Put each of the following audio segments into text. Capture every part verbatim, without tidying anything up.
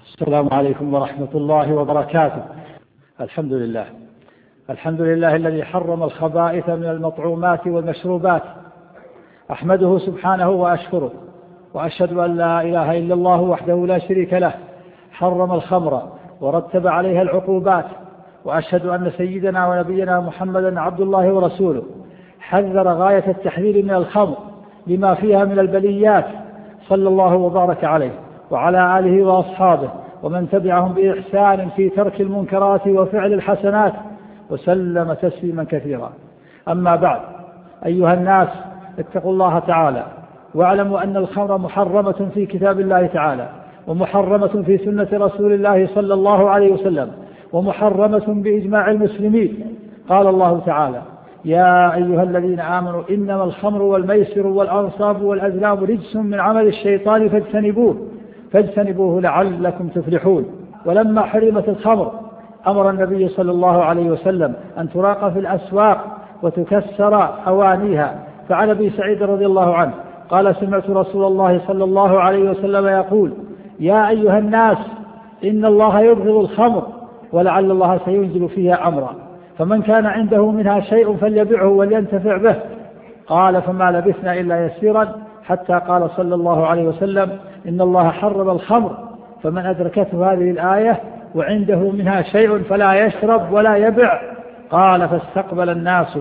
السلام عليكم ورحمة الله وبركاته. الحمد لله الحمد لله الذي حرم الخبائث من المطعومات والمشروبات. أحمده سبحانه وأشكره، وأشهد أن لا إله إلا الله وحده لا شريك له، حرم الخمر ورتب عليها العقوبات. وأشهد أن سيدنا ونبينا محمدا عبد الله ورسوله، حذر غاية التحذير من الخمر لما فيها من البليات، صلى الله وبارك عليه وعلى آله وأصحابه ومن تبعهم بإحسان في ترك المنكرات وفعل الحسنات، وسلم تسليما كثيرا. أما بعد، أيها الناس، اتقوا الله تعالى واعلموا أن الخمر محرمة في كتاب الله تعالى، ومحرمة في سنة رسول الله صلى الله عليه وسلم، ومحرمة بإجماع المسلمين. قال الله تعالى: يا أيها الذين آمنوا إنما الخمر والميسر والأنصاب والأزلام رجس من عمل الشيطان فاجتنبوه فاجتنبوه لعلكم تفلحون. ولما حرمت الخمر أمر النبي صلى الله عليه وسلم أن تراق في الأسواق وتكسر أوانيها. فعن أبي سعيد رضي الله عنه قال: سمعت رسول الله صلى الله عليه وسلم يقول: يا أيها الناس، إن الله يبغض الخمر ولعل الله سينزل فيها أمرا، فمن كان عنده منها شيء فليبعه ولينتفع به. قال: فما لبثنا إلا يسيرا، حتى قال صلى الله عليه وسلم: إن الله حرم الخمر، فمن أدركته هذه الآية وعنده منها شيء فلا يشرب ولا يبع. قال: فاستقبل الناس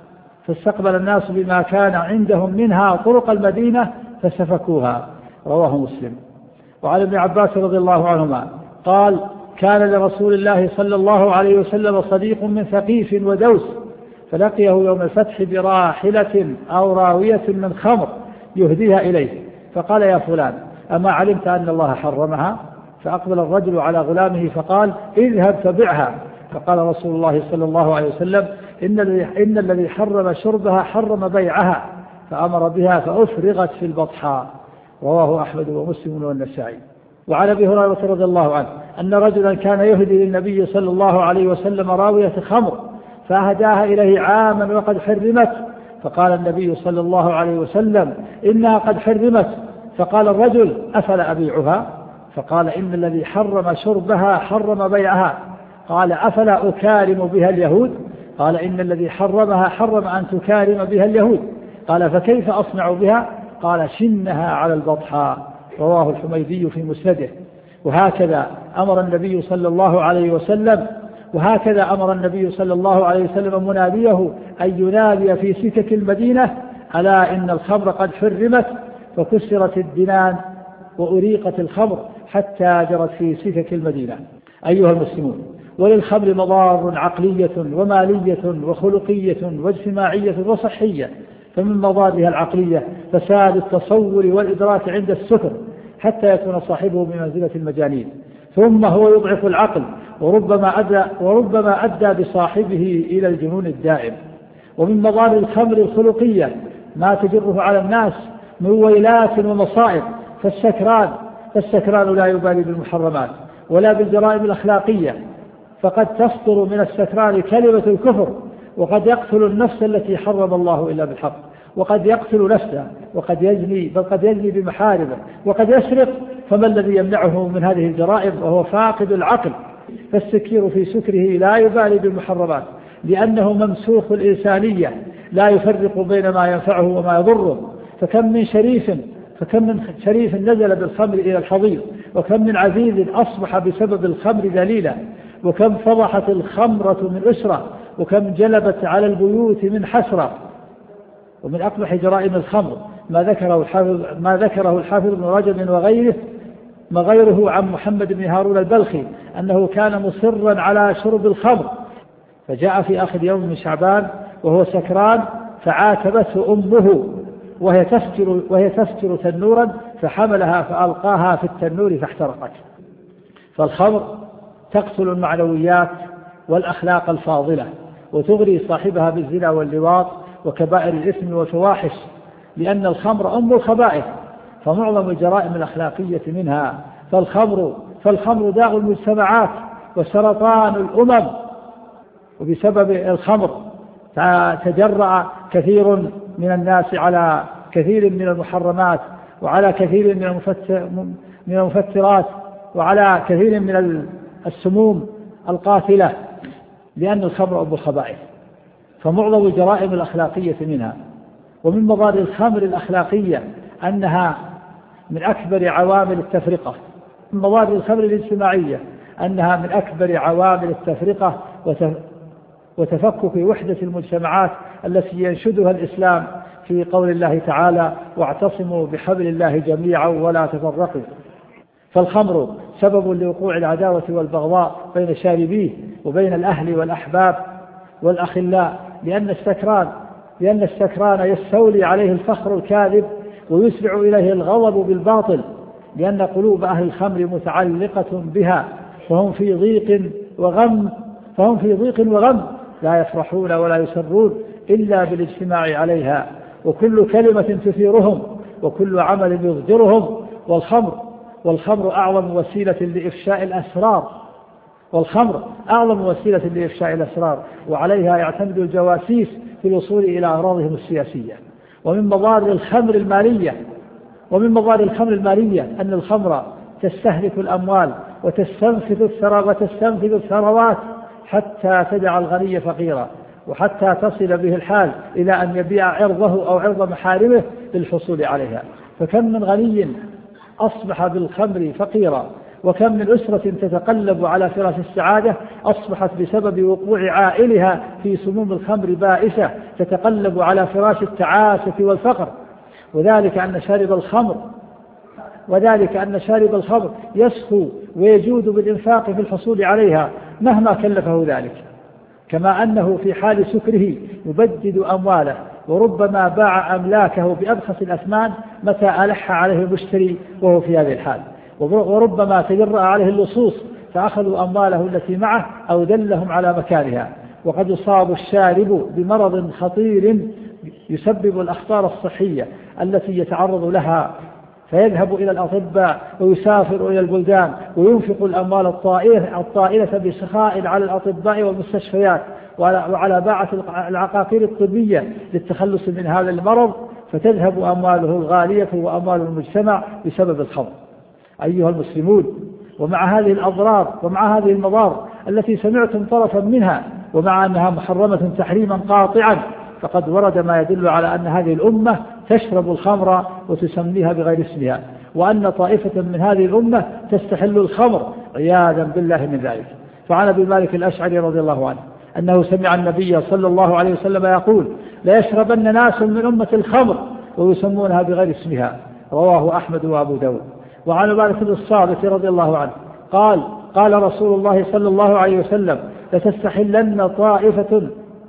فاستقبل الناس بما كان عندهم منها طرق المدينة فسفكوها. رواه مسلم. وعن ابن عباس رضي الله عنهما قال: كان لرسول الله صلى الله عليه وسلم صديق من ثقيف ودوس، فلقيه يوم الفتح براحلة أو راوية من خمر يهديها إليه، فقال: يا فلان، أما علمت أن الله حرمها؟ فأقبل الرجل على غلامه فقال: اذهب فبعها. فقال رسول الله صلى الله عليه وسلم: إن الذي, إن الذي حرم شربها حرم بيعها، فأمر بها فأفرغت في البطحاء. رواه أحمد ومسلم والنسائي. وعن أبي هريرة رضي الله عنه أن رجلا كان يهدي للنبي صلى الله عليه وسلم راوية خمر، فأهداها إليه عاما وقد حرمت، فقال النبي صلى الله عليه وسلم: إنها قد حرمت. فقال الرجل: أفلا أبيعها؟ فقال: إن الذي حرم شربها حرم بيعها. قال: أفلا أكارم بها اليهود؟ قال: إن الذي حرمها حرم أن تكارم بها اليهود. قال: فكيف أصنع بها؟ قال: شنها على البطحاء. رواه الحميدي في مسنده. وهكذا أمر النبي صلى الله عليه وسلم وهكذا أمر النبي صلى الله عليه وسلم مناديه أن ينادي في سكك المدينة: ألا إن الخمر قد حرمت، فكسرت الدنان وأريقت الخمر حتى جرت في سكك المدينة. أيها المسلمون، وللخمر مضار عقلية ومالية وخلقية واجتماعية وصحية. فمن مضارها العقلية فساد التصور والإدراك عند السكر، حتى يكون صاحبه بمنزلة المجانين، ثم هو يضعف العقل، وربما أدى, وربما أدى بصاحبه إلى الجنون الدائم. ومن مضار الخمر الخلقية ما تجره على الناس من ويلات ومصائب. فالسكران فالسكران لا يبالي بالمحرمات ولا بالجرائم الأخلاقية، فقد تصدر من السكران كلمة الكفر، وقد يقتل النفس التي حرم الله إلا بالحق، وقد يقتل نفسه، وقد يزني بل قد يزني بمحارمه، وقد يسرق. فما الذي يمنعه من هذه الجرائم وهو فاقد العقل؟ فالسكير في سكره لا يبالي بالمحرمات، لأنه ممسوخ الإنسانية، لا يفرق بين ما ينفعه وما يضره. فكم من شريف فكم من شريف نزل بالخمر إلى الحضيض، وكم من عزيز أصبح بسبب الخمر ذليلا، وكم فضحت الخمرة من أسرة، وكم جلبت على البيوت من حسرة. ومن أقبح جرائم الخمر ما ذكره الحافظ ما ذكره الحافظ ابن رجب وغيره ما غيره عن محمد بن هارون البلخي أنه كان مصرا على شرب الخمر، فجاء في آخر يوم من شعبان وهو سكران، فعاتبته أمه وهي تفجر وهي تفجر تنورا، فحملها فألقاها في التنور فاحترقت. فالخمر تقتل المعنويات والأخلاق الفاضلة، وتغري صاحبها بالزنا واللواط وكبائر الإثم والفواحش، لأن الخمر أم الخبائث، فمعظم الجرائم الأخلاقية منها. فالخمر فالخمر داء المجتمعات وسرطان الأمم. وبسبب الخمر تجرأ كثير من الناس على كثير من المحرمات وعلى كثير من المفترات وعلى كثير من السموم القاتلة، لأن الخمر أبو الخبائث، فمعظم الجرائم الأخلاقية منها. ومن مضار الخمر الأخلاقية أنها من أكبر عوامل التفرقة، من مضار الخمر الاجتماعية أنها من أكبر عوامل التفرقة وتفكك وحدة المجتمعات التي ينشدها الإسلام في قول الله تعالى: واعتصموا بحبل الله جميعا ولا تفرقوا. فالخمر سبب لوقوع العداوة والبغضاء بين شاربيه وبين الأهل والأحباب والأخلاء، لأن السكران لأن السكران يستولي عليه الفخر الكاذب ويسرع إليه الغضب بالباطل، لأن قلوب أهل الخمر متعلقة بها، فهم في ضيق وغم فهم في ضيق وغم لا يفرحون ولا يسرون إلا بالاجتماع عليها، وكل كلمة تثيرهم وكل عمل يضجرهم. والخمر والخمر أعظم وسيلة لإفشاء الأسرار والخمر أعظم وسيلة لإفشاء الأسرار وعليها يعتمد الجواسيس في الوصول إلى أغراضهم السياسية. ومن مضار الخمر المالية ومن مضار الخمر المالية أن الخمر تستهلك الأموال وتستنفذ وتستنفذ الثروات حتى تدع الغني فقيرا، وحتى تصل به الحال إلى أن يبيع عرضه أو عرض محارمه للحصول عليها. فكم من غني أصبح بالخمر فقيرا، وكم من أسرة تتقلب على فراش السعادة أصبحت بسبب وقوع عائلها في سموم الخمر بائسة تتقلب على فراش التعاسة والفقر. وذلك أن شارب الخمر وذلك أن شارب الخمر يسخو ويجود بالإنفاق في الحصول عليها مهما كلفه ذلك، كما أنه في حال سكره يبدد أمواله، وربما باع أملاكه بأبخس الأثمان متى ألح عليه المشتري وهو في هذه الحال، وربما تجرأ عليه اللصوص فأخذوا أمواله التي معه أو دلهم على مكانها. وقد يصاب الشارب بمرض خطير يسبب الأخطار الصحية التي يتعرض لها، فيذهب إلى الأطباء ويسافر إلى البلدان وينفق الأموال الطائلة بسخاء على الأطباء والمستشفيات وعلى باعة العقاقير الطبية للتخلص من هذا المرض، فتذهب أمواله الغالية وأموال المجتمع بسبب الخمر. أيها المسلمون، ومع هذه الأضرار ومع هذه المضار التي سمعتم طرفا منها، ومع أنها محرمة تحريما قاطعا، فقد ورد ما يدل على أن هذه الأمة تشرب الخمر وتسميها بغير اسمها، وأن طائفة من هذه الأمة تستحل الخمر عياذا بالله من ذلك. فعن أبي مالك الأشعري رضي الله عنه أنه سمع النبي صلى الله عليه وسلم يقول: لا يشربن ناس من أمة الخمر ويسمونها بغير اسمها، رواه أحمد وأبو داود. وعن مالك الصامت رضي الله عنه قال: قال رسول الله صلى الله عليه وسلم: لتستحلن طائفة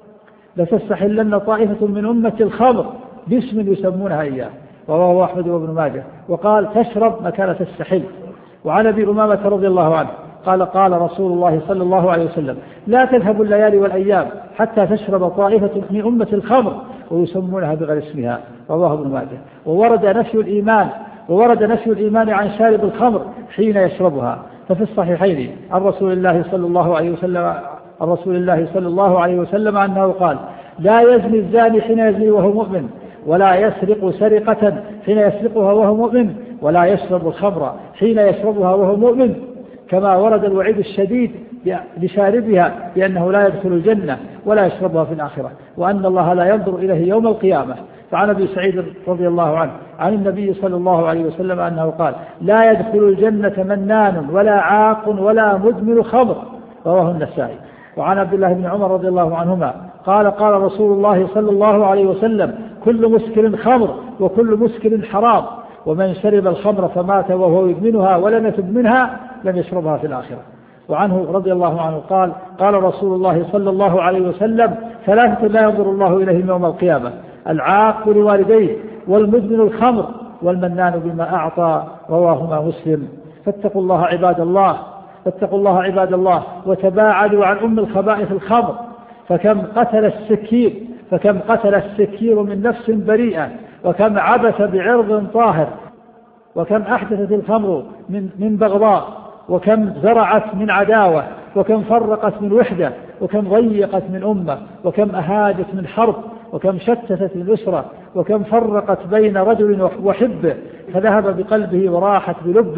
لتستحلن طائفة من أمة الخمر باسم يسمونها إياه، رواه أحمد وابن ماجه. وقال: تشرب مكان تستحل. وعن أبي أمامة رضي الله عنه قال: قال رسول الله صلى الله عليه وسلم: لا تذهب الليالي والأيام حتى تشرب طائفة من أمة الخمر ويسمونها بغير اسمها، رواه ابن ماجه. وورد نفي الإيمان وورد نفي الإيمان عن شارب الخمر حين يشربها، ففي الصحيحين عن رسول الله صلى الله عليه وسلم عن رسول الله صلى الله عليه وسلم أنه قال: لا يزني الزاني حين يزني وهو مؤمن، ولا يسرق سرقة حين يسرقها وهو مؤمن، ولا يشرب الخمر حين يشربها وهو مؤمن. كما ورد الوعيد الشديد لشاربها بأنه لا يدخل الجنة ولا يشربها في الآخرة، وأن الله لا ينظر إليه يوم القيامة. فعن أبي سعيد رضي الله عنه عن النبي صلى الله عليه وسلم أنه قال: لا يدخل الجنة منان ولا عاق ولا مدمن خمر، رواه النسائي. وعن عبد الله بن عمر رضي الله عنهما قال: قال رسول الله صلى الله عليه وسلم: كل مسكر خمر وكل مسكر حرام، ومن شرب الخمر فمات وهو يدمنها ولم يتب منها لم يشربها في الآخرة. وعنه رضي الله عنه قال: قال رسول الله صلى الله عليه وسلم: ثلاثة لا ينظر الله إليهم يوم القيامة: العاق لوالديه، والمدمن الخمر، والمنان بما أعطى، رواهما مسلم. فاتقوا الله عباد الله فاتقوا الله عباد الله وتباعدوا عن أم الخبائث الخمر، فكم قتل السكير فكم قتل السكير من نفس بريئة، وكم عبث بعرض طاهر، وكم أحدثت الخمر من, من بغضاء، وكم زرعت من عداوة، وكم فرقت من وحدة، وكم ضيقت من أمة، وكم أهاجت من حرب، وكم شتتت من أسرة، وكم فرقت بين رجل وحبه فذهب بقلبه وراحت بلبه.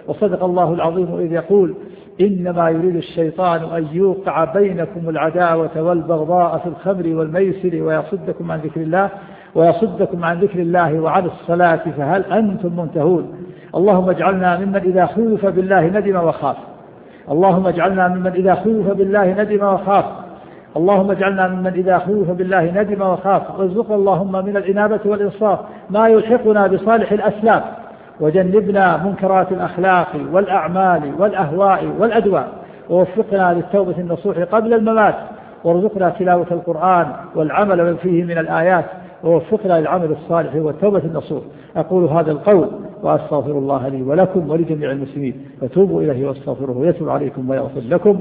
وصدق الله العظيم إذ يقول إنما يريد الشيطان أن يوقع بينكم العداوة والبغضاء في الخمر والميسر ويصدكم عن ذكر الله ويصدكم عن ذكر الله وعن الصلاة فهل أنتم منتهون. اللهم اجعلنا ممن إذا خوف بالله ندم وخاف. اللهم اجعلنا ممن إذا خوف بالله ندم وخاف. اللهم اجعلنا ممن إذا خوف بالله ندم وخاف. وارزقنا اللهم من الإنابة والإنصاف ما يلحقنا بصالح الأسلام، وجنبنا منكرات الأخلاق والأعمال والأهواء والأدواء، ووفقنا للتوبة النصوح قبل الممات، وارزقنا تلاوة القرآن والعمل فيه من الآيات، ووفقنا للعمل الصالح والتوبة النصوح. أقول هذا القول وأستغفر الله لي ولكم ولجميع المسلمين، فتوبوا إليه واستغفروه يتوب عليكم ويغفر لكم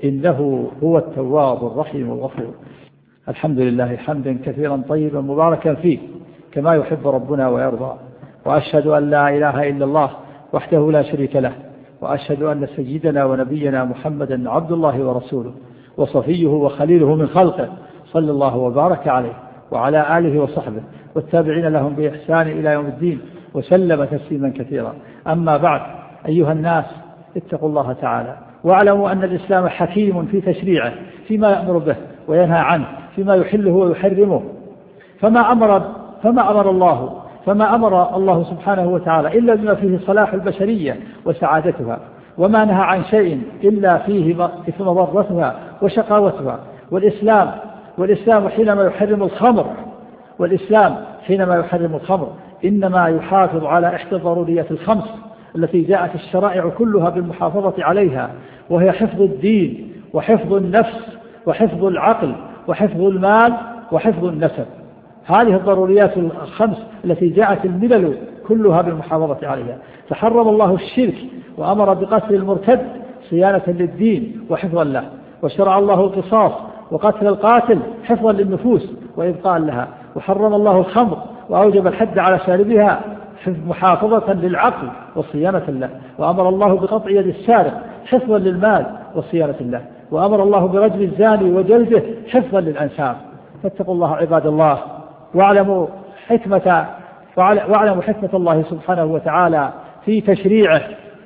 إنه هو التواب الرحيم الغفور. الحمد لله حمدا كثيرا طيبا مباركا فيه كما يحب ربنا ويرضى، وأشهد أن لا إله إلا الله وحده لا شريك له، وأشهد أن سيدنا ونبينا محمدا عبد الله ورسوله وصفيه وخليله من خلقه، صلى الله وبارك عليه وعلى آله وصحبه والتابعين لهم بإحسان إلى يوم الدين وسلم تسليما كثيرا. أما بعد، أيها الناس اتقوا الله تعالى واعلموا أن الإسلام حكيم في تشريعه فيما يأمر به وينهى عنه، فيما يحله ويحرمه. فما أمر فما أمر الله فما أمر الله سبحانه وتعالى إلا بما فيه صلاح البشرية وسعادتها، وما نهى عن شيء إلا فيه مضرتها وشقاوتها. والإسلام والإسلام حينما يحرم الخمر والإسلام حينما يحرم الخمر إنما يحافظ على إحدى الضروريات الخمس التي جاءت الشرائع كلها بالمحافظة عليها، وهي حفظ الدين وحفظ النفس وحفظ العقل وحفظ المال وحفظ النسب. هذه الضروريات الخمس التي جاءت الملل كلها بالمحافظة عليها. فحرم الله الشرك وأمر بقتل المرتد صيانة للدين وحفظا له، وشرع الله القصاص وقتل القاتل حفظا للنفوس وإبقاء لها، وحرم الله الخمر وأوجب الحد على شاربها محافظة للعقل وصيانة له، وأمر الله بقطع يد السارق حفظا للمال وصيانة له، وأمر الله برجم الزاني وجلده حفظا للأنساب. فاتقوا الله عباد الله، واعلموا حكمة واعلموا حكمة الله سبحانه وتعالى في تشريعه،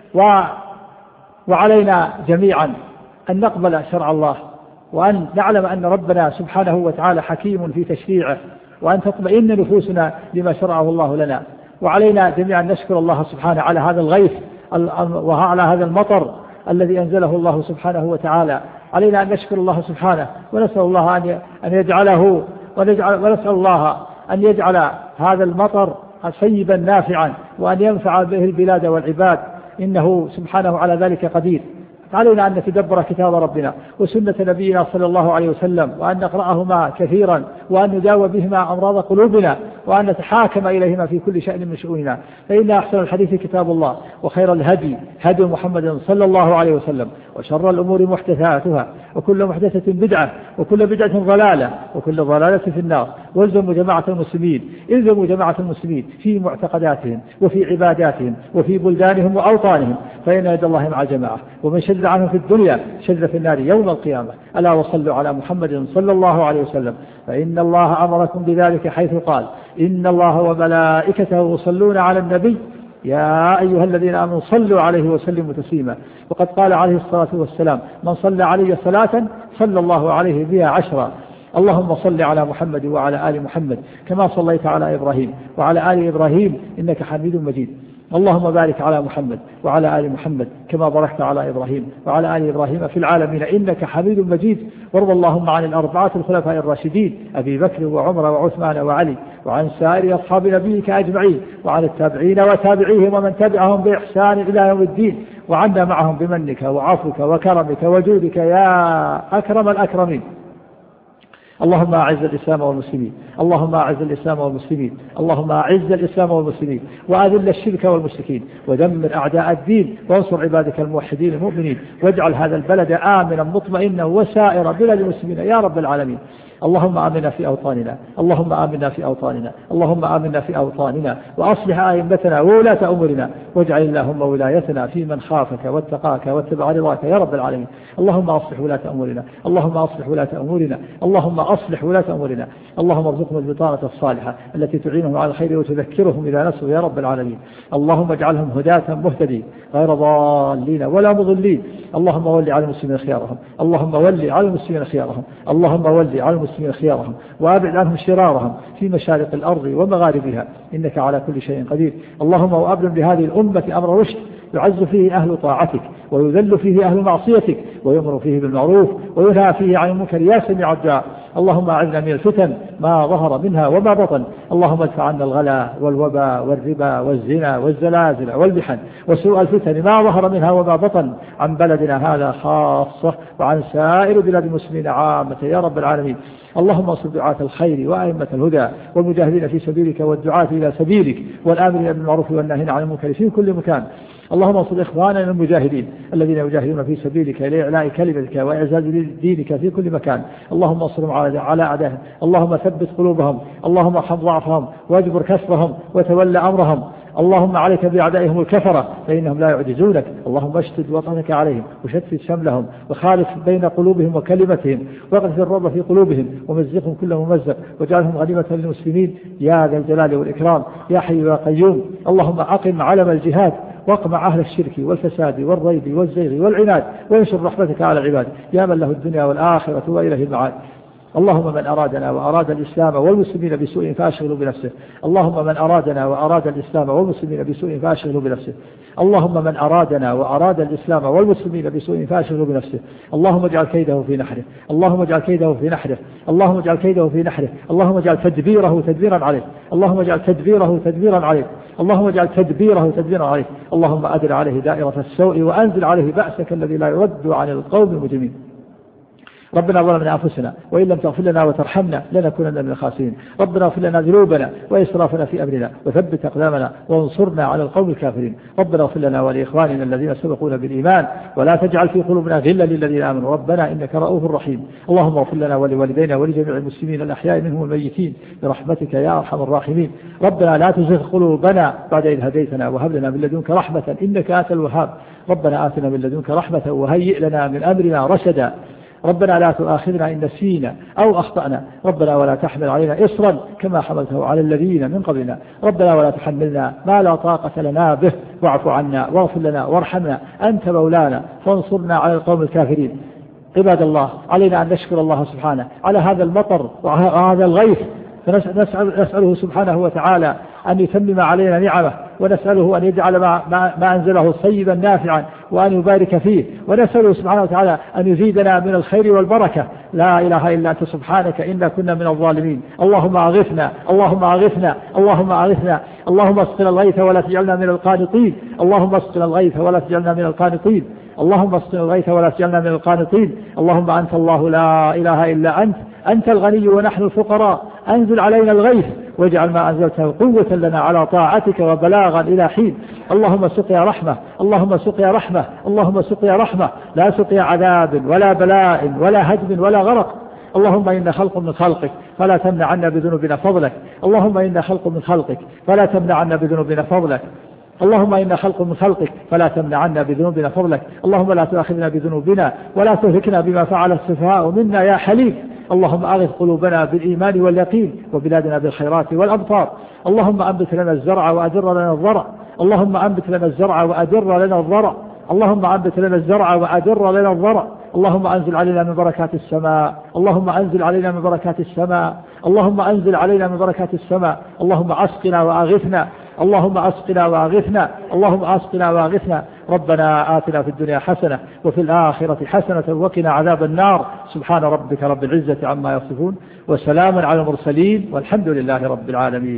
وعلينا جميعا أن نقبل شرع الله، وأن نعلم أن ربنا سبحانه وتعالى حكيم في تشريعه، وأن تطمئن نفوسنا لما شرعه الله لنا. وعلينا جميعا نشكر الله سبحانه على هذا الغيث وعلى هذا المطر الذي أنزله الله سبحانه وتعالى. علينا أن نشكر الله سبحانه، ونسأل الله أن يجعله ونسأل الله أن يجعل هذا المطر صيبا نافعا، وأن ينفع به البلاد والعباد، إنه سبحانه على ذلك قدير. علينا أن نتدبر كتاب ربنا وسنة نبينا صلى الله عليه وسلم، وأن نقرأهما كثيرا، وأن نداوى بهما أمراض قلوبنا، وأن نتحاكم إليهما في كل شأن من شؤوننا. فإن أحسن الحديث كتاب الله، وخير الهدي هدي محمد صلى الله عليه وسلم، وشر الأمور محدثاتها، وكل محدثة بدعة، وكل بدعة ضلالة، وكل ضلالة في النار. والزموا جماعة المسلمين الزموا جماعة المسلمين في معتقداتهم وفي عباداتهم وفي بلدانهم وأوطانهم، فإن يد الله مع الجماعة، ومن شد عنهم في الدنيا شد في النار يوم القيامة. ألا وصلوا على محمد صلى الله عليه وسلم، فإن الله أمركم بذلك حيث قال إن الله وملائكته يصلون على النبي يا أيها الذين آمنوا صلوا عليه وسلموا تسليما. وقد قال عليه الصلاة والسلام من صلى علي صلاة صلى الله عليه بها عشرا. اللهم صل على محمد وعلى آل محمد كما صليت على إبراهيم وعلى آل إبراهيم إنك حميد مجيد. اللهم بارك على محمد وعلى آل محمد كما باركت على إبراهيم وعلى آل إبراهيم في العالمين إنك حميد مجيد. وارض اللهم عن الأربعة الخلفاء الراشدين أبي بكر وعمر وعثمان وعلي، وعن سائر أصحاب نبيك أجمعين، وعن التابعين وتابعيهم ومن تبعهم بإحسان إلى يوم الدين، وعنا معهم بمنك وعفوك وكرمك وجودك يا أكرم الأكرمين. اللهم أعز الإسلام والمسلمين اللهم أعز الإسلام والمسلمين اللهم أعز الإسلام والمسلمين وأذل الشرك والمشركين، ودمر أعداء الدين، وانصر عبادك الموحدين المؤمنين، واجعل هذا البلد آمنا مطمئنا وسائر بلاد المسلمين يا رب العالمين. اللهم آمنا في أوطاننا اللهم آمنا في أوطاننا اللهم آمنا في أوطاننا وأصلح أئمتنا وولاة أمورنا واجعل اللهم ولايتنا في من خافك واتقاك واتبع رضاك يا رب العالمين. اللهم أصلح ولاة أمورنا اللهم أصلح ولاة أمورنا اللهم أصلح ولاة أمورنا. اللهم ارزقهم البطانة الصالحة التي تعينهم على الخير وتذكرهم إذا نسوا يا رب العالمين. اللهم اجعلهم هداة مهتدين غير ضالين ولا مضلين. اللهم ول على المسلمين خيارهم اللهم ول على المسلمين خيارهم اللهم ول على المسلمين خيارهم وأبعد عنهم شرارهم في مشارق الأرض ومغاربها إنك على كل شيء قدير. اللهم وأبلم لهذه الأمة أمر رشد يعز فيه أهل طاعتك ويذل فيه أهل معصيتك ويؤمر فيه بالمعروف وينهى فيه عن المنكر يا سميع الدعاء. اللهم أعذنا من الفتن ما ظهر منها وما بطن. اللهم ادفع عنا الغلا والوباء والربا والزنا والزلازل والمحن وسوء الفتن ما ظهر منها وما بطن عن بلدنا هذا خاصة وعن سائر بلاد المسلمين عامة يا رب العالمين. اللهم انصر دعاة الخير وأئمة الهدى والمجاهدين في سبيلك والدعاة إلى سبيلك والآمرين بالمعروف والناهين عن المنكر في كل مكان. اللهم انصر إخواننا المجاهدين الذين يجاهدون في سبيلك لإعلاء كلمتك وإعزاز دينك في كل مكان. اللهم انصرهم على أعدائهم اللهم ثبت قلوبهم اللهم ارحم ضعفهم واجبر كسرهم وتولى أمرهم. اللهم عليك بأعدائهم الكفرة فإنهم لا يعجزونك. اللهم اشتد وطنك عليهم وشتت شملهم وخالف بين قلوبهم وكلمتهم واغرس الرعب في قلوبهم ومزقهم كل ممزق واجعلهم غنيمة للمسلمين يا ذا الجلال والإكرام يا حي يا قيوم. اللهم أقم علم الجهاد واقمع أهل الشرك والفساد والريب والزيغ والعناد وانشر رحمتك على العباد يا من له الدنيا والآخرة وإليه المعاد. اللهم من أرادنا وأراد الإسلام والمسلمين بسوء فأشغله بنفسه. اللهم من أرادنا وأراد الإسلام والمسلمين بسوء فأشغله بنفسه. اللهم من أرادنا وأراد الإسلام والمسلمين بسوء فأشغله بنفسه. اللهم اجعل كيده في نحره اللهم اجعل كيده في نحره اللهم اجعل كيده في نحره اللهم اجعل تدبيره تدبيرا عليه اللهم اجعل تدبيره تدبيرا عليه اللهم اجعل تدبيره تدبيرا عليه. اللهم أدر عليه دائرة السوء وأنزل عليه بأسك الذي لا يرد عن القوم المجرمين. ربنا ظلمنا أنفسنا وإن لم تغفر لنا وترحمنا لنكونن من الخاسرين. ربنا اغفر لنا ذنوبنا وإسرافنا في أمرنا وثبت أقدامنا وانصرنا على القوم الكافرين. ربنا اغفر لنا ولإخواننا الذين سبقونا بالإيمان ولا تجعل في قلوبنا غلا للذين آمنوا ربنا إنك رؤوف رحيم. اللهم اغفر لنا ولوالدينا ولجميع المسلمين الأحياء منهم والميتين برحمتك يا أرحم الراحمين. ربنا لا تزغ قلوبنا بعد إذ هديتنا وهب لنا من لدنك رحمة إنك أنت الوهاب. ربنا آتنا من لدنك رحمة وهيئ لنا من أمرنا رشدا. ربنا لا تؤاخذنا إن نسينا أو أخطأنا ربنا ولا تحمل علينا إصرا كما حملته على الذين من قبلنا ربنا ولا تحملنا ما لا طاقة لنا به واعف عنا واغفر لنا وارحمنا أنت مولانا فانصرنا على القوم الكافرين. عباد الله علينا أن نشكر الله سبحانه على هذا المطر وهذا الغيث فنسأله سبحانه وتعالى أن يتمم علينا نعمه ونسأله أن يجعل ما, ما, ما أنزله صيبا نافعا وأن يبارك فيه ونسأله سبحانه وتعالى أن يزيدنا من الخير والبركة. لا إله إلا أنت سبحانك إنا كنا من الظالمين. اللهم أغثنا اللهم أغثنا اللهم أغثنا اللهم اسقنا الغيث ولا تجعلنا من القانطين اللهم اسقنا الغيث ولا تجعلنا من القانطين اللهم اسقنا الغيث ولا تجعلنا من القانطين. اللهم أنت الله لا إله إلا أنت أنت الغني ونحن الفقراء أنزل علينا الغيث واجعل ما أنزلته قوة لنا على طاعتك وبلاغا إلى حين. اللهم سقيا رحمة اللهم سقيا رحمة اللهم سقيا رحمة لا سقيا عذاب ولا بلاء ولا هدم ولا غرق. اللهم إنا خلق من خلقك فلا تمنع عنا بذنوبنا فضلك اللهم إنا خلق من خلقك فلا تمنع عنا بذنوبنا فضلك اللهم إنا خلق من خلقك فلا تمنع عنا بذنوبنا فضلك. اللهم لا تؤاخذنا بذنوبنا ولا تهلكنا بما فعل السفهاء منا يا حليم. اللهم أغث قلوبنا بالإيمان واليقين وبلادنا بالخيرات والأبطار. اللهم أنبت لنا الزرع وأدر لنا الضرع اللهم أنبت لنا الزرع وأدر لنا الضرع اللهم أنبت لنا الزرع وأدر لنا الضرع. اللهم أنزل علينا من بركات السماء اللهم أنزل علينا من بركات السماء اللهم أنزل علينا من بركات السماء. اللهم أسقنا وأغثنا اللهم أسقنا وأغثنا اللهم أسقنا وأغثنا. ربنا آتنا في الدنيا حسنة وفي الآخرة حسنة وقنا عذاب النار. سبحان ربك رب العزة عما يصفون وسلام على المرسلين والحمد لله رب العالمين.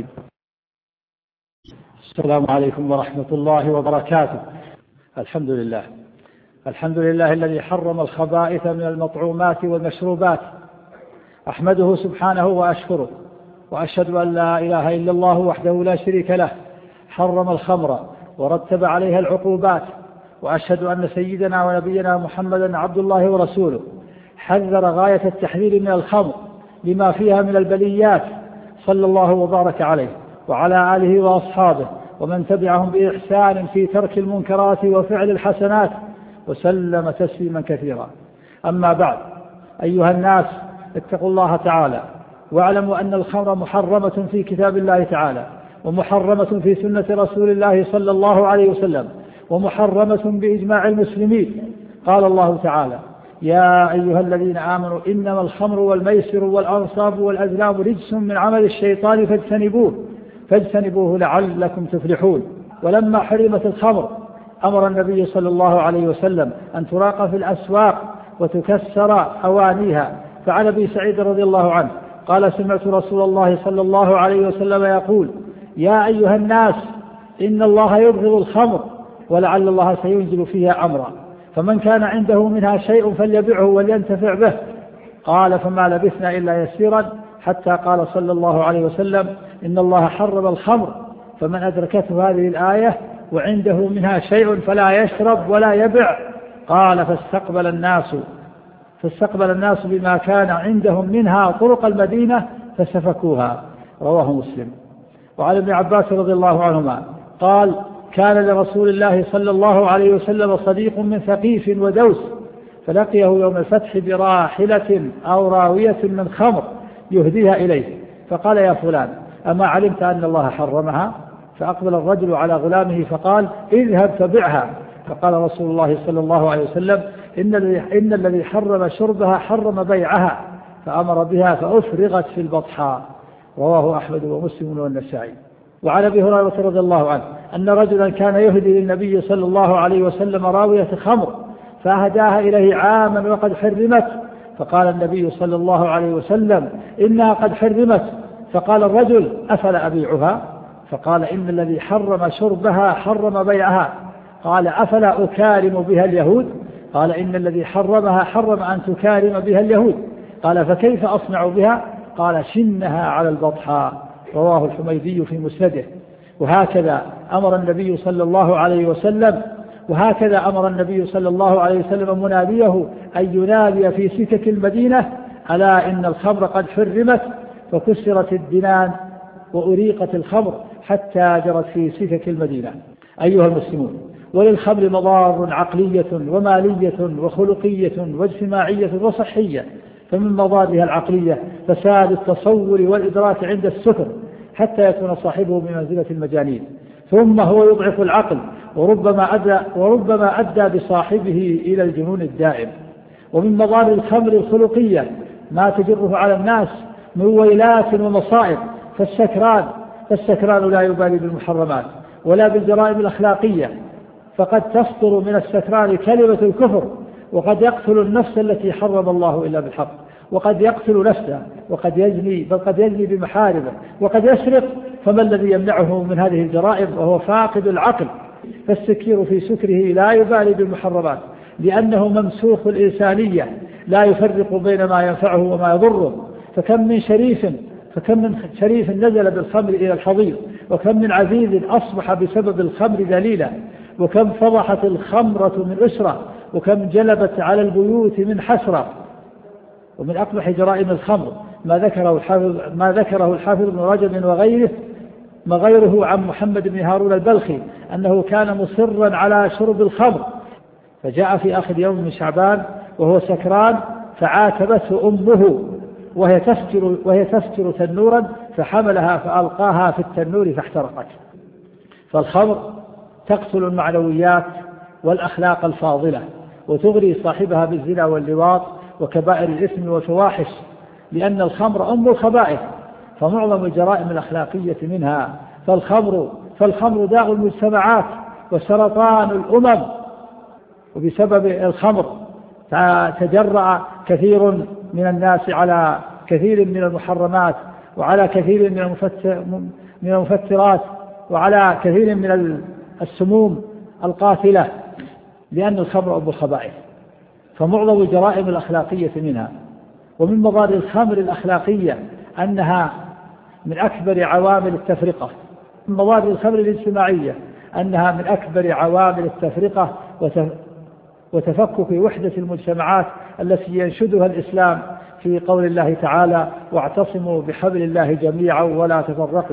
السلام عليكم ورحمة الله وبركاته. الحمد لله الحمد لله الذي حرم الخبائث من المطعومات والمشروبات. أحمده سبحانه وأشكره وأشهد أن لا إله إلا الله وحده لا شريك له حرم الخمر ورتب عليها العقوبات. وأشهد أن سيدنا ونبينا محمدا عبد الله ورسوله حذر غاية التحذير من الخمر لما فيها من البليات، صلى الله وبارك عليه وعلى آله وأصحابه ومن تبعهم بإحسان في ترك المنكرات وفعل الحسنات، وسلم تسليما كثيرا. أما بعد، أيها الناس، اتقوا الله تعالى واعلموا أن الخمر محرمة في كتاب الله تعالى، ومحرمة في سنة رسول الله صلى الله عليه وسلم، ومحرمة بإجماع المسلمين. قال الله تعالى: يا أيها الذين آمنوا إنما الخمر والميسر والأنصاب والأزلام رجس من عمل الشيطان فاجتنبوه فاجتنبوه لعلكم تفلحون. ولما حرمت الخمر أمر النبي صلى الله عليه وسلم أن تراق في الأسواق وتكسر أوانيها. فعن أبي سعيد رضي الله عنه قال: سمعت رسول الله صلى الله عليه وسلم يقول: يا أيها الناس إن الله يبغض الخمر ولعل الله سينزل فيها أمرا، فمن كان عنده منها شيء فليبعه ولينتفع به. قال: فما لبثنا إلا يسيرا حتى قال صلى الله عليه وسلم: إن الله حرم الخمر، فمن أدركته هذه الآية وعنده منها شيء فلا يشرب ولا يبع. قال: فاستقبل الناس فاستقبل الناس بما كان عندهم منها طرق المدينة فسفكوها. رواه مسلم. وعن ابن عباس رضي الله عنهما قال: كان لرسول الله صلى الله عليه وسلم صديق من ثقيف ودوس، فلقيه يوم الفتح براحلة أو راوية من خمر يهديها إليه، فقال: يا فلان، أما علمت أن الله حرمها؟ فأقبل الرجل على غلامه فقال: اذهب فبعها. فقال رسول الله صلى الله عليه وسلم: إن الذي, إن الذي حرم شربها حرم بيعها، فأمر بها فأفرغت في البطحاء. رواه أحمد ومسلم والنسائي. وعن أبي هريرة رضي الله عنه أن رجلا كان يهدي للنبي صلى الله عليه وسلم راوية خمر، فأهداها إليه عاما وقد حرمت، فقال النبي صلى الله عليه وسلم: إنها قد حرمت. فقال الرجل: أفلا أبيعها؟ فقال: إن الذي حرم شربها حرم بيعها. قال: أفلا أكارم بها اليهود؟ قال: إن الذي حرمها حرم أن تكارم بها اليهود. قال: فكيف أصنع بها؟ قال: شنها على البطحاء. رواه الحميدي في مسنده. وهكذا أمر النبي صلى الله عليه وسلم وهكذا أمر النبي صلى الله عليه وسلم مناديه أن ينادي في سكك المدينة: ألا إن الخمر قد حرمت، فكسرت الدنان وأريقت الخمر حتى جرت في سكك المدينة. أيها المسلمون، وللخمر مضار عقلية ومالية وخلقية واجتماعية وصحية. فمن مضارها العقلية فساد التصور والإدراك عند السكر حتى يكون صاحبه بمنزلة المجانين، ثم هو يضعف العقل وربما أدى, وربما أدى بصاحبه إلى الجنون الدائم. ومن مضار الخمر الخلقية ما تجره على الناس من ويلات ومصائب. فالسكران فالسكران لا يبالي بالمحرمات ولا بالجرائم الأخلاقية، فقد تصدر من السكران كلمة الكفر، وقد يقتل النفس التي حرم الله إلا بالحق، وقد يقتل نفسه، وقد يزني بل قد يزني بمحارمه، وقد يسرق. فما الذي يمنعه من هذه الجرائم وهو فاقد العقل؟ فالسكير في سكره لا يبالي بالمحرمات لأنه ممسوخ الإنسانية، لا يفرق بين ما ينفعه وما يضره. فكم من شريف فكم من شريف نزل بالخمر إلى الحضيض، وكم من عزيز أصبح بسبب الخمر ذليلا، وكم فضحت الخمرة من أسرة، وكم جلبت على البيوت من حسرة. ومن أقبح جرائم الخمر ما ذكره الحافظ ما ذكره الحافظ ابن رجب وغيره ما غيره عن محمد بن هارون البلخي أنه كان مصرا على شرب الخمر، فجاء في آخر يوم من شعبان وهو سكران فعاتبته أمه وهي تفجر وهي تفجر تنورا، فحملها فألقاها في التنور فاحترقت. فالخمر تقتل المعنويات والأخلاق الفاضلة، وتغري صاحبها بالزنا واللواط وكبائر الإثم والفواحش، لأن الخمر أم الخبائث، فمعظم الجرائم الأخلاقية منها. فالخمر فالخمر داء المجتمعات وسرطان الأمم، وبسبب الخمر تجرأ كثير من الناس على كثير من المحرمات، وعلى كثير من المفترات، وعلى كثير من السموم القاتلة، لأن الخمر أم الخبائث، فمعظم الجرائم الأخلاقية منها. ومن مضار الخمر الأخلاقية أنها من أكبر عوامل التفرقة. من مضار الخمر الاجتماعية أنها من أكبر عوامل التفرقة وتفكك وحدة المجتمعات التي ينشدها الإسلام في قول الله تعالى: واعتصموا بحبل الله جميعا ولا تفرقوا.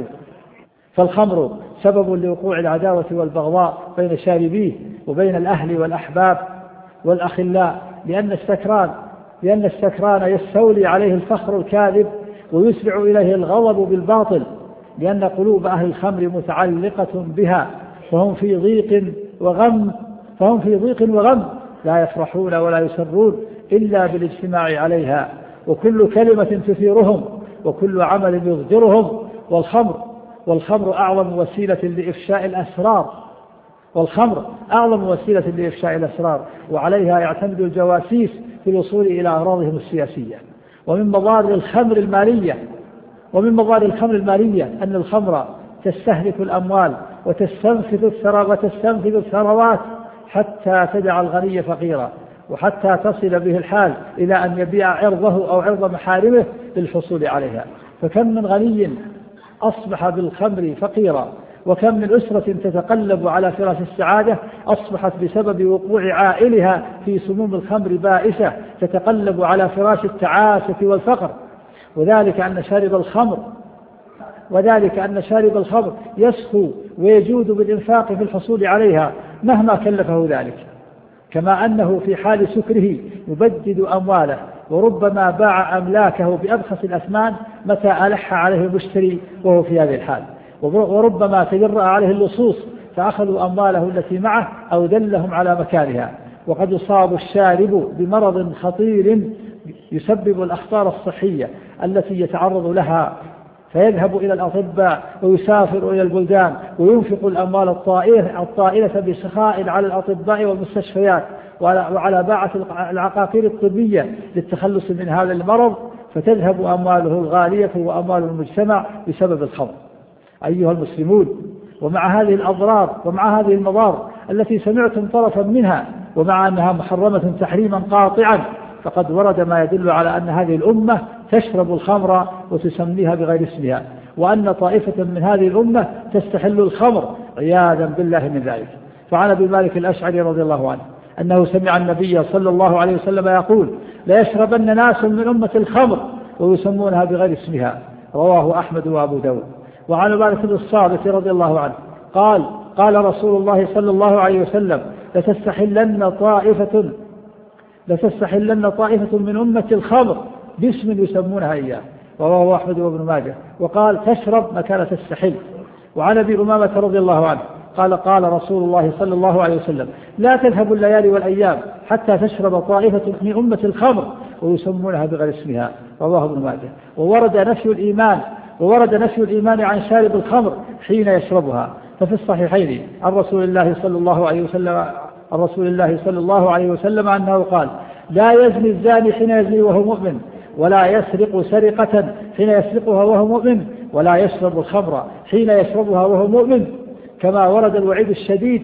فالخمر سبب لوقوع العداوة والبغضاء بين شاربيه وبين الأهل والأحباب والأخلاء، لأن السكران لأن السكران يستولي عليه الفخر الكاذب ويسرع إليه الغضب بالباطل، لأن قلوب أهل الخمر متعلقة بها، فهم في ضيق وغم فهم في ضيق وغم لا يفرحون ولا يسرون إلا بالاجتماع عليها، وكل كلمة تثيرهم وكل عمل يضجرهم. والخمر والخمر أعظم وسيلة لإفشاء الأسرار والخمر أعظم وسيلة لإفشاء الأسرار وعليها يعتمد الجواسيس في الوصول إلى أغراضهم السياسية. ومن مضار الخمر المالية ومن مضار الخمر المالية أن الخمر تستهلك الأموال وتستنفذ وتستنفذ الثروات حتى تدع الغني فقيرا، وحتى تصل به الحال إلى أن يبيع عرضه أو عرض محارمه للحصول عليها. فكم من غني أصبح بالخمر فقيرا، وكم من أسرة تتقلب على فراش السعادة أصبحت بسبب وقوع عائلها في سموم الخمر بائسة تتقلب على فراش التعاسة والفقر. وذلك أن شارب الخمر وذلك أن شارب الخمر يسخو ويجود بالإنفاق في الحصول عليها مهما كلفه ذلك، كما أنه في حال سكره يبدد أمواله، وربما باع أملاكه بأبخس الأثمان متى ألح عليه المشتري وهو في هذه الحال، وربما تجرأ عليه اللصوص فأخذوا أمواله التي معه أو دلهم على مكانها. وقد يصاب الشارب بمرض خطير يسبب الأخطار الصحية التي يتعرض لها، فيذهب إلى الأطباء ويسافر إلى البلدان وينفق الأموال الطائلة بسخاء على الأطباء والمستشفيات وعلى باعة العقاقير الطبية للتخلص من هذا المرض، فتذهب أمواله الغالية وأموال المجتمع بسبب الخمر. أيها المسلمون، ومع هذه الأضرار ومع هذه المضار التي سمعتم طرفا منها، ومع أنها محرمة تحريما قاطعا، فقد ورد ما يدل على أن هذه الأمة تشرب الخمر وتسميها بغير اسمها، وأن طائفة من هذه الأمة تستحل الخمر عياذا بالله من ذلك. فعن أبي مالك الأشعري رضي الله عنه أنه سمع النبي صلى الله عليه وسلم يقول: لا يشربن ناس من أمة الخمر ويسمونها بغير اسمها. رواه أحمد وأبو داود. وعن مالك الصادق رضي الله عنه قال: قال رسول الله صلى الله عليه وسلم: لتستحلن طائفة لتستحلن طائفة من أمة الخمر باسم يسمونها إياه. رواه أحمد وابن ماجه. وقال: تشرب مكان تستحل. وعن أبي أمامة رضي الله عنه قال: قال رسول الله صلى الله عليه وسلم: لا تذهب الليالي والأيام حتى تشرب طائفة من أمة الخمر ويسمونها بغير اسمها. رواه ابن ماجه. وورد نفي الإيمان وورد نفي الإيمان عن شارب الخمر حين يشربها. ففي الصحيحين عن رسول الله صلى الله عليه وسلم عن رسول الله صلى الله عليه وسلم أنه قال: لا يزني الزاني حين يزني وهو مؤمن، ولا يسرق سرقة حين يسرقها وهو مؤمن، ولا يشرب الخمر حين يشربها وهو مؤمن. كما ورد الوعيد الشديد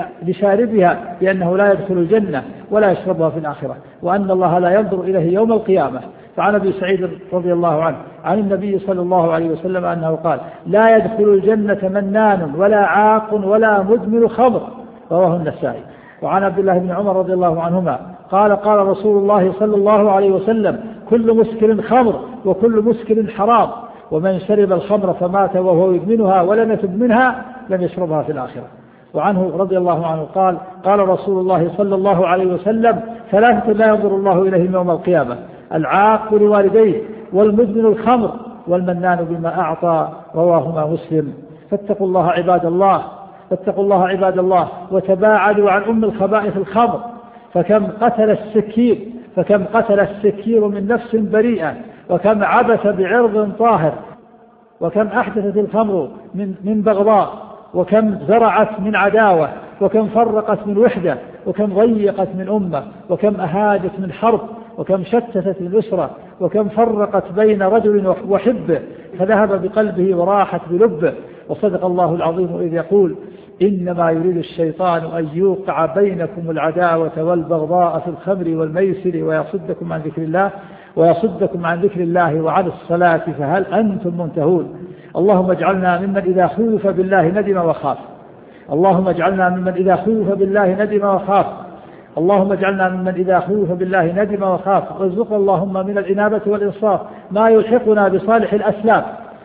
لشاربها بأنه لا يدخل الجنة ولا يشربها في الآخرة، وأن الله لا ينظر إليه يوم القيامة. فعن أبي سعيد رضي الله عنه عن النبي صلى الله عليه وسلم أنه قال: لا يدخل الجنة منان ولا عاق ولا مدمن خمر. رواه النسائي. وعن عبد الله بن عمر رضي الله عنهما قال: قال رسول الله صلى الله عليه وسلم: كل مسكر خمر وكل مسكر حرام، ومن شرب الخمر فمات وهو يدمنها ولم يتب منها لم يشربها في الآخرة. وعنه رضي الله عنه قال: قال رسول الله صلى الله عليه وسلم: ثلاثة لا ينظر الله إليهم يوم القيامة: العاق لوالديه، والمدمن الخمر، والمنان بما أعطى. رواهما مسلم. فاتقوا الله عباد الله فاتقوا الله عباد الله وتباعدوا عن أم الخبائث الخمر. فكم قتل السكير فكم قتل السكير من نفس بريئة، وكم عبث بعرض طاهر، وكم أحدثت الخمر من, من بغضاء، وكم زرعت من عداوة، وكم فرقت من وحدة، وكم ضيقت من أمة، وكم أهاجت من حرب، وكم شتتت من أسرة، وكم فرقت بين رجل وحبه فذهب بقلبه وراحت بلبه. وصدق الله العظيم إذ يقول: إنما يريد الشيطان أن يوقع بينكم العداوة والبغضاء في الخمر والميسر ويصدكم عن ذكر الله ويصدكم عن ذكر الله وعن الصلاة فهل أنتم منتهون. اللهم اجعلنا ممن إذا خوف بالله ندم وخاف اللهم اجعلنا ممن إذا خوف بالله ندم وخاف اللهم اجعلنا ممن إذا خوف بالله ندم وخاف، وارزقنا اللهم من الإنابة والإنصاف ما يلحقنا بصالح الأسلاف،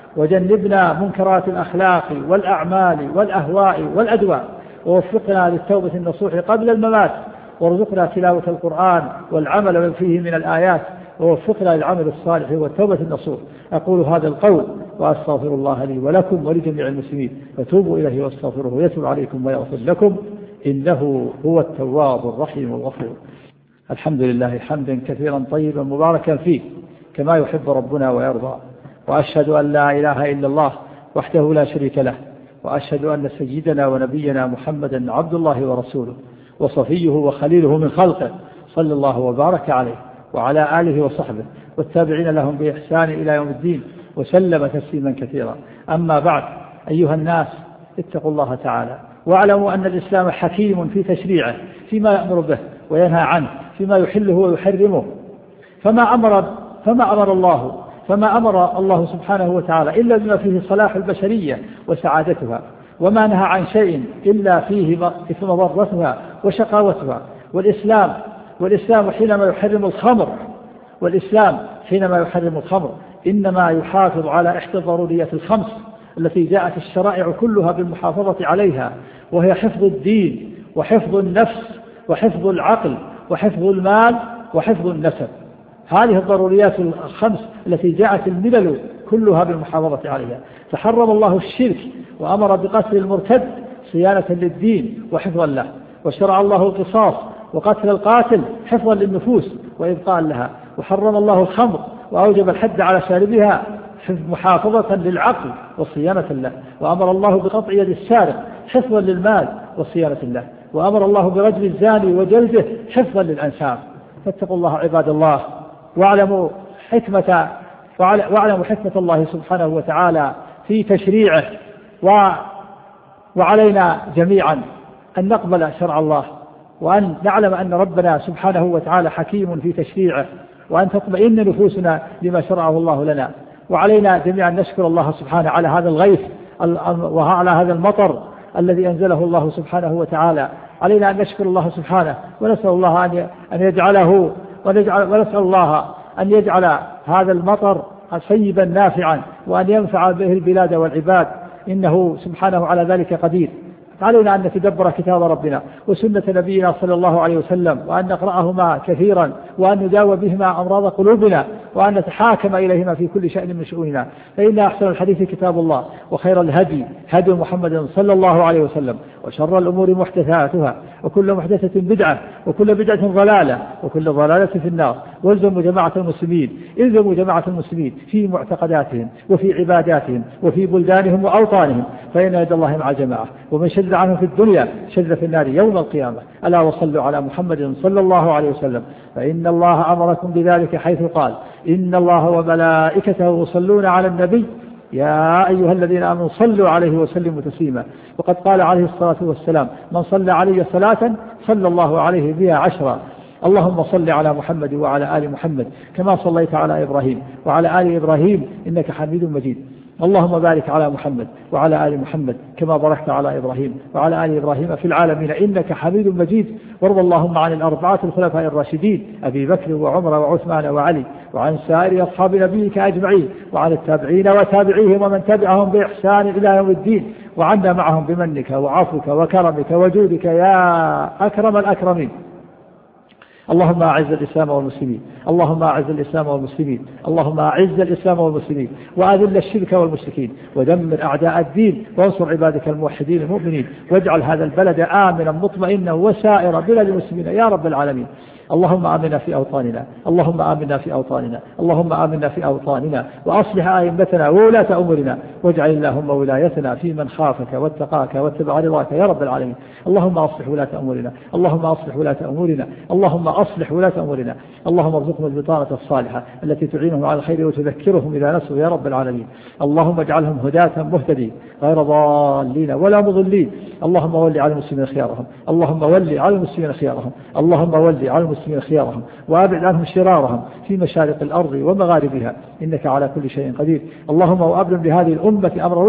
وجنبنا منكرات الأخلاق والأعمال والأهواء والأدواء، ووفقنا للتوبة النصوح قبل الممات، وارزقنا تلاوة القرآن والعمل بما فيه من الآيات، ووفقنا للعمل الصالح والتوبة النصوح. أقول هذا القول وأستغفر الله لي ولكم ولجميع المسلمين، فتوبوا إليه واستغفروه يتوب عليكم ويغفر لكم، إنه هو التواب الرحيم الغفور. الحمد لله حمدا كثيرا طيبا مباركا فيه كما يحب ربنا ويرضى، وأشهد أن لا إله إلا الله وحده لا شريك له، وأشهد أن سيدنا ونبينا محمدا عبد الله ورسوله وصفيه وخليله من خلقه، صلى الله وبارك عليه وعلى آله وصحبه والتابعين لهم بإحسان إلى يوم الدين، وسلم تسليما كثيرا. أما بعد، أيها الناس اتقوا الله تعالى، واعلموا أن الإسلام حكيم في تشريعه فيما يأمر به وينهى عنه، فيما يحله ويحرمه. فما أمر, فما أمر الله فما أمر الله سبحانه وتعالى إلا بما فيه صلاح البشرية وسعادتها، وما نهى عن شيء إلا فيه مضرتها وشقاوتها. والإسلام والإسلام حينما يحرم الخمر والإسلام حينما يحرم الخمر إنما يحافظ على إحدى الضروريات الخمس التي جاءت الشرائع كلها بالمحافظة عليها، وهي حفظ الدين وحفظ النفس وحفظ العقل وحفظ المال وحفظ النسب. هذه الضروريات الخمس التي جاءت الملل كلها بالمحافظة عليها. فحرم الله الشرك وأمر بقتل المرتد صيانة للدين وحفظا له، وشرع الله القصاص وقتل القاتل حفظا للنفوس وإبقاء لها، وحرم الله الخمر وأوجب الحد على شاربها محافظة للعقل وصيانة له، وأمر الله بقطع يد السارق حفظا للمال وصيانة له، وأمر الله برجم الزاني وجلده حفظا للأنساب. فاتقوا الله عباد الله، واعلموا حكمة واعلموا حكمة الله سبحانه وتعالى في تشريعه، وعلينا جميعا أن نقبل شرع الله، وأن نعلم أن ربنا سبحانه وتعالى حكيم في تشريعه، وأن تطمئن نفوسنا لما شرعه الله لنا. وعلينا جميعا نشكر الله سبحانه على هذا الغيث وعلى هذا المطر الذي أنزله الله سبحانه وتعالى. علينا أن نشكر الله سبحانه، ونسأل الله أن يجعله ونسأل الله أن يجعل هذا المطر صيبا نافعا، وأن ينفع به البلاد والعباد، إنه سبحانه على ذلك قدير. علينا أن نتدبر كتاب ربنا وسنة نبينا صلى الله عليه وسلم، وأن نقرأهما كثيرا، وأن نداوى بهما أمراض قلوبنا، وأن نتحاكم إليهما في كل شأن من شؤوننا. فإن أحسن الحديث كتاب الله، وخير الهدي هدي محمد صلى الله عليه وسلم، وشر الأمور محدثاتها، وكل محدثة بدعة، وكل بدعة ضلالة، وكل ضلالة في النار. والزموا جماعة المسلمين الزموا جماعة المسلمين في معتقداتهم وفي عباداتهم وفي بلدانهم وأوطانهم، فإن يد الله مع الجماعة، ومن شد عنهم في الدنيا شد في النار يوم القيامة. ألا وصلوا على محمد صلى الله عليه وسلم، فإن الله أمركم بذلك حيث قال: إن الله وملائكته يصلون على النبي يا أيها الذين آمنوا صلوا عليه وسلموا تسليما. وقد قال عليه الصلاة والسلام: من صلى علي صلاة صلى الله عليه بها عشرا. اللهم صل على محمد وعلى آل محمد كما صليت على إبراهيم وعلى آل إبراهيم إنك حميد مجيد. اللهم بارك على محمد وعلى آل محمد كما باركت على إبراهيم وعلى آل إبراهيم في العالمين إنك حميد مجيد. وارض اللهم عن الأربعة الخلفاء الراشدين أبي بكر وعمر وعثمان وعلي، وعن سائر أصحاب نبيك أجمعين، وعن التابعين وتابعيهم ومن تبعهم بإحسان إلى يوم الدين، وعنا معهم بمنك وعفوك وكرمك وجودك يا أكرم الأكرمين. اللهم أعز الإسلام والمسلمين اللهم أعز الإسلام والمسلمين اللهم أعز الإسلام والمسلمين وأذل الشرك والمشركين، ودمر أعداء الدين، وانصر عبادك الموحدين المؤمنين، واجعل هذا البلد آمنا مطمئنا وسائر بلاد المسلمين يا رب العالمين. اللهم آمنا في أوطاننا اللهم آمنا في أوطاننا اللهم آمنا في أوطاننا وأصلح أئمتنا وولاة أمورنا، واجعل اللهم ولايتنا في من خافك واتقاك واتبع رضاك يا رب العالمين. اللهم أصلح ولاة أمورنا اللهم أصلح ولاة أمورنا اللهم أصلح ولاة أمورنا اللهم ارزقهم البطانة الصالحة التي تعينهم على الخير وتذكرهم إذا نسوا يا رب العالمين. اللهم اجعلهم هداة مهتدين غير ضالين ولا مضلين. اللهم ولي على المسلمين خيارهم اللهم ولي على المسلمين خيارهم اللهم ولي على المسلمين خيارهم وأبعد عنهم شرارهم في مشارق الأرض ومغاربها إنك على كل شيء قدير. اللهم وأبلم بهذه الأمة أمر رشد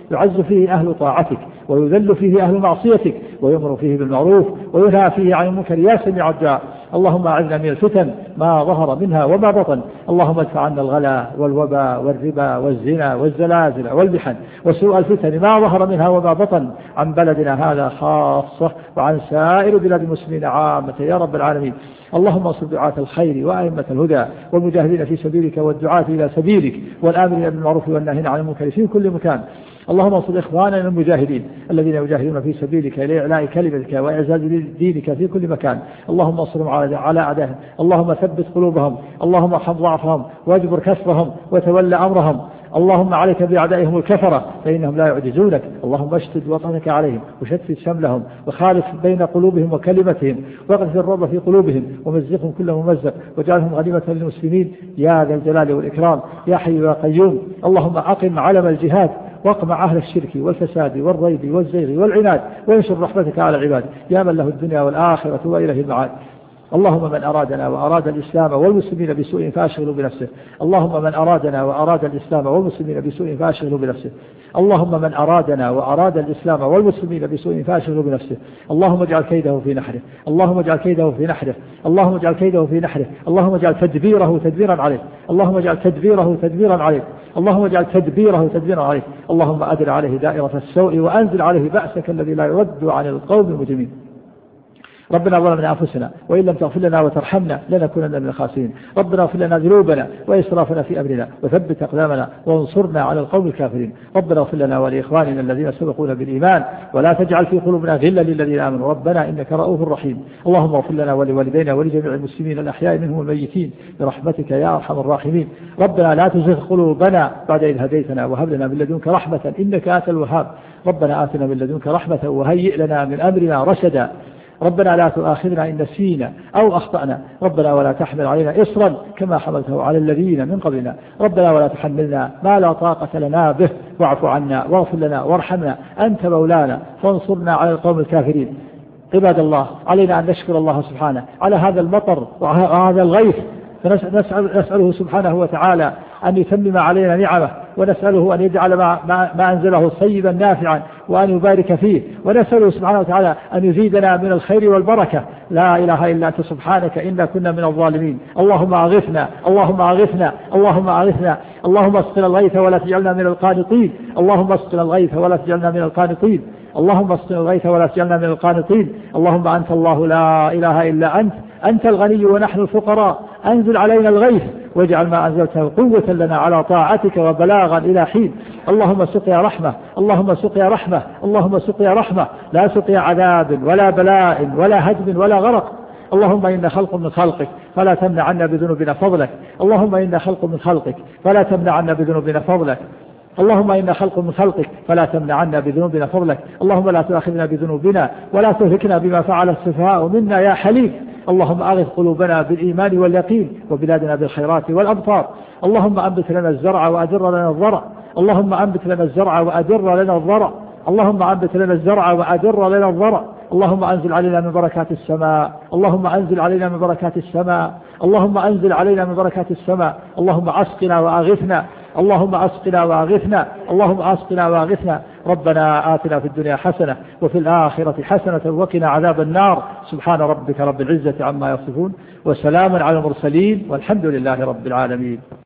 يعز فيه أهل طاعتك ويذل فيه أهل معصيتك ويؤمر فيه بالمعروف وينهى فيه عن المنكر يا سميع الدعاء. اللهم أعذنا من الفتن ما ظهر منها وما بطن. اللهم ادفع عنا الغلا والوباء والربا والزنا والزلازل والمحن وسوء الفتن ما ظهر منها وما بطن عن بلدنا هذا خاصة وعن سائر بلاد المسلمين عامة يا رب العالمين. اللهم انصر دعاة الخير وأئمة الهدى والمجاهدين في سبيلك والدعاة إلى سبيلك والآمرين بالمعروف والناهين عن المنكر في كل مكان. اللهم انصر إخواننا المجاهدين الذين يجاهدون في سبيلك لإعلاء كلمتك وإعزاز دينك في كل مكان. اللهم انصرهم على أعدائهم. اللهم ثبت قلوبهم. اللهم ارحم ضعفهم واجبر كسرهم وتولى أمرهم. اللهم عليك بأعدائهم الكفرة فإنهم لا يعجزونك. اللهم اشتد وطنك عليهم وشتت شملهم وخالف بين قلوبهم وكلمتهم واغرس الرعب في قلوبهم ومزقهم كل ممزق واجعلهم غنيمة للمسلمين يا ذا الجلال والإكرام يا حي يا قيوم. اللهم أقم علم الجهاد واقمع أهل الشرك والفساد والريب والزيغ والعناد وانشر رحمتك على العباد يا من له الدنيا والآخرة وإليه المعاد. اللهم من أرادنا وأراد الإسلام والمسلمين بسوء فأشغله بنفسه. اللهم من أرادنا وأراد الإسلام والمسلمين بسوء فأشغله بنفسه. اللهم من أرادنا وأراد الإسلام والمسلمين بسوء فأشغله بنفسه. اللهم اجعل كيده في نحره. اللهم اجعل كيده في نحره. اللهم اجعل كيده في نحره. اللهم اجعل تدبيره تدبيرا عليه. اللهم اجعل تدبيره تدبيرا عليه. اللهم اجعل تدبيره تدبيرا عليه. اللهم أدر عليه دائرة السوء وأنزل عليه بأسك الذي لا يرد عن القوم المجرمين. ربنا ظلمنا أنفسنا وإن لم تغفر لنا وترحمنا لنكونن من الخاسرين. ربنا اغفر لنا ذنوبنا وإسرافنا في أمرنا وثبت أقدامنا وانصرنا على القوم الكافرين. ربنا اغفر لنا ولإخواننا الذين سبقونا بالإيمان ولا تجعل في قلوبنا غلا للذين آمنوا ربنا إنك رؤوف رحيم. اللهم اغفر لنا ولوالدينا ولجميع المسلمين الأحياء منهم والميتين برحمتك يا أرحم الراحمين. ربنا لا تزغ قلوبنا بعد إذ هديتنا وهب لنا من لدنك رحمة إنك أنت الوهاب. ربنا آتنا من لدنك رحمة وهيئ لنا من أمرنا رشدا. ربنا لا تؤاخذنا إن نسينا أو أخطأنا. ربنا ولا تحمل علينا إصرا كما حملته على الذين من قبلنا. ربنا ولا تحملنا ما لا طاقة لنا به واعف عنا واغفر لنا وارحمنا أنت مولانا فانصرنا على القوم الكافرين. عباد الله علينا أن نشكر الله سبحانه على هذا المطر وهذا الغيث فنسأله سبحانه وتعالى أن يتمم علينا نعمه ونسأله أن يجعل ما, ما, ما أنزله طيبا نافعا وأن يبارك فيه ونسأله سبحانه وتعالى أن يزيدنا من الخير والبركة. لا إله إلا أنت سبحانك إنا كنا من الظالمين. اللهم أغثنا اللهم أغثنا اللهم أغثنا. اللهم اسقنا الغيث ولا تجعلنا من القانطين. اللهم اسقنا الغيث ولا تجعلنا من القانطين. اللهم اسقنا الغيث ولا تجعلنا من القانطين. اللهم أنت الله لا إله إلا أنت أنت الغني ونحن الفقراء. أنزل علينا الغيث واجعل ما أنزلته قوة لنا على طاعتك وبلاغا إلى حين. اللهم سقيا رحمة اللهم سقيا رحمة اللهم سقيا رحمة لا سقيا عذاب ولا بلاء ولا هدم ولا غرق. اللهم إنا خلق من خلقك فلا تمنع عنا بذنوبنا فضلك. اللهم إنا خلق من خلقك فلا تمنع عنا بذنوبنا فضلك. اللهم إنا خلق من خلقك فلا تمنع عنا بذنوبنا فضلك. اللهم لا تؤاخذنا بذنوبنا ولا تهلكنا بما فعل السفهاء منا يا حليم. اللهم أغث قلوبنا بالإيمان واليقين وبلادنا بالخيرات والأبطار. اللهم أنبت لنا الزرع وأدر لنا الضرع. اللهم أنبت لنا الزرع وأدر لنا الضرع. اللهم أنبت لنا الزرع وأدر لنا الضرع. اللهم أنزل علينا من بركات السماء. اللهم أنزل علينا من بركات السماء. اللهم أنزل علينا من بركات السماء. اللهم أسقنا وأغثنا. اللهم أسقنا وأغثنا. اللهم أسقنا وأغثنا. ربنا آتنا في الدنيا حسنة وفي الآخرة حسنة وقنا عذاب النار. سبحان ربك رب العزة عما يصفون وسلام على المرسلين والحمد لله رب العالمين.